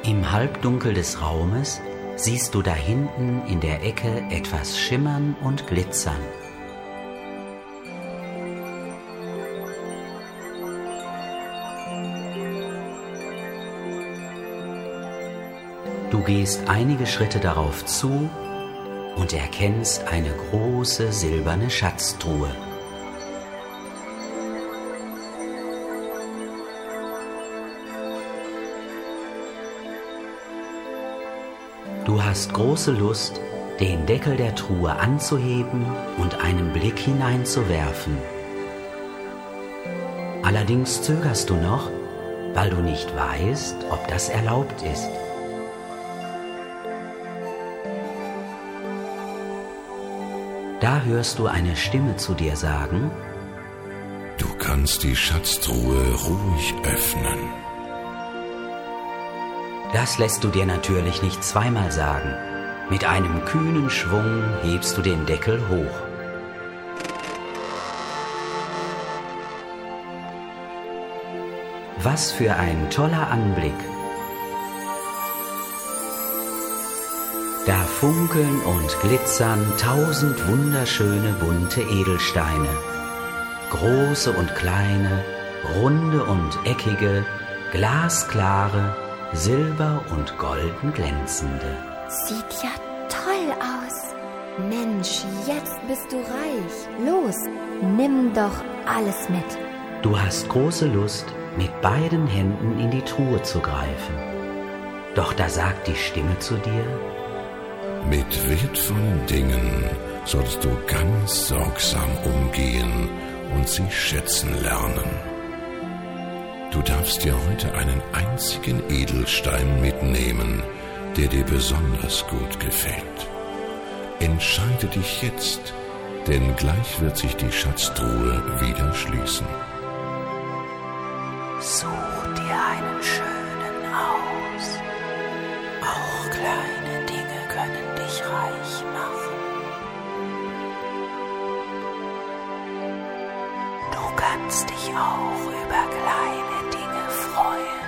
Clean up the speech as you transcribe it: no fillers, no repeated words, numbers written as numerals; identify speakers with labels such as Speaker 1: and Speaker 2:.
Speaker 1: Im Halbdunkel des Raumes siehst du da hinten in der Ecke etwas schimmern und glitzern. Du gehst einige Schritte darauf zu und erkennst eine große silberne Schatztruhe. Du hast große Lust, den Deckel der Truhe anzuheben und einen Blick hineinzuwerfen. Allerdings zögerst du noch, weil du nicht weißt, ob das erlaubt ist. Da hörst du eine Stimme zu dir sagen:
Speaker 2: Du kannst die Schatztruhe ruhig öffnen.
Speaker 1: Das lässt du dir natürlich nicht zweimal sagen. Mit einem kühnen Schwung hebst du den Deckel hoch. Was für ein toller Anblick! Da funkeln und glitzern 1000 wunderschöne bunte Edelsteine. Große und kleine, runde und eckige, glasklare, silber- und golden glänzende.
Speaker 3: Sieht ja toll aus. Mensch, jetzt bist du reich. Los, nimm doch alles mit.
Speaker 1: Du hast große Lust, mit beiden Händen in die Truhe zu greifen. Doch da sagt die Stimme zu dir:
Speaker 2: Mit wertvollen Dingen sollst du ganz sorgsam umgehen und sie schätzen lernen. Du darfst dir heute einen einzigen Edelstein mitnehmen, der dir besonders gut gefällt. Entscheide dich jetzt, denn gleich wird sich die Schatztruhe wieder schließen.
Speaker 1: Such dir einen schönen aus. Auch kleine Dinge können dich reich machen. Du kannst dich auch über kleine Dinge freuen.